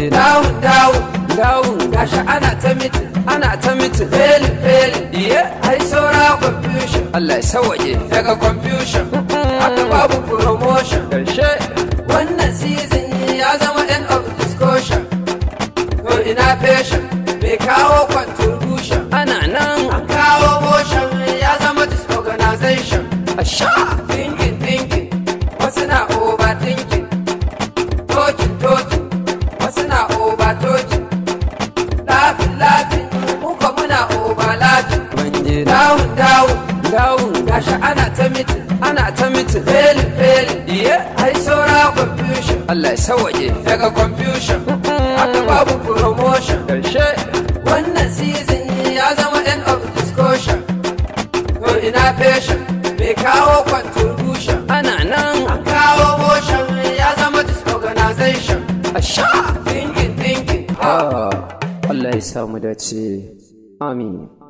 je dawun gashi ana ta mitin felin ai saura confusion Allah ya sawaje daga confusion haka babu promotion karshe wannan season ya zama end of discussion to ina patient bai kawo contribution ana nan an kawo motion ya zama disorganization asha thinking wasu na overthinking talking wasu na over talking laughing muka muna over laughing mun je dawun gashi ana ta mitin felin ai saura confusion Allah ya sawaje daga confusion haka babu promotion karshe wannan season ya zama end of discussion to ina patient bai kawo contribution ana nan an kawo motion ya zama disorganization asha thinking Allah ya samu dace amin